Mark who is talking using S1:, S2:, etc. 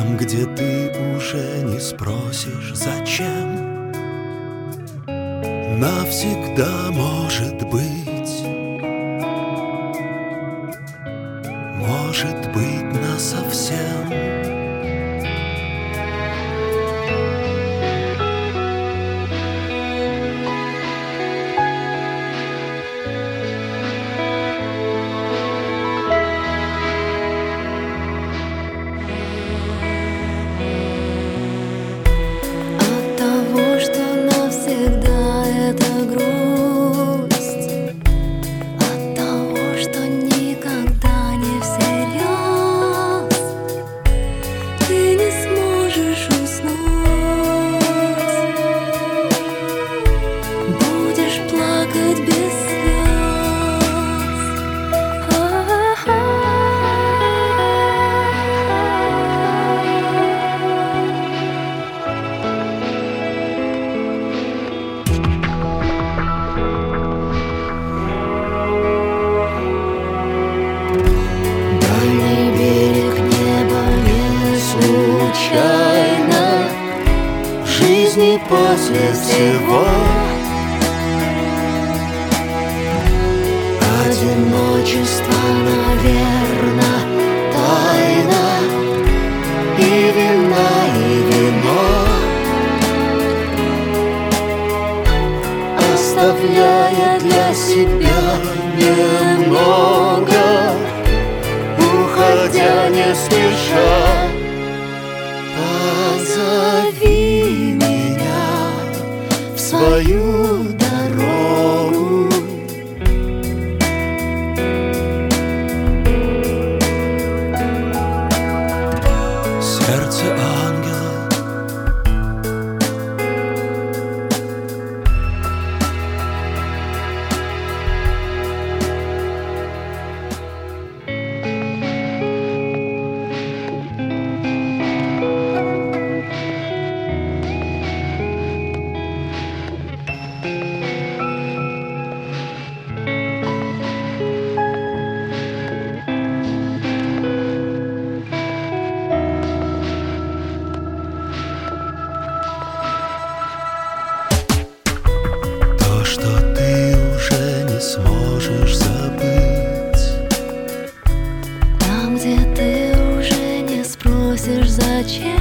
S1: Там, где ты уже не спросишь, зачем, навсегда, может быть, насовсем.
S2: От того, что навсегда это грусть, от того, что никогда не всерьез, ты не сможешь уснуть, будешь плакать без слез. Дальний берег неба не случайно в жизни после всего. Одиночество, наверно, тайна, и вина, и вино, оставляя для себя немного, уходя не спеша. Позови меня в свою дорогу.
S1: Сердце ангела, то, что ты уже не сможешь забыть,
S2: Там, где ты уже не спросишь, зачем,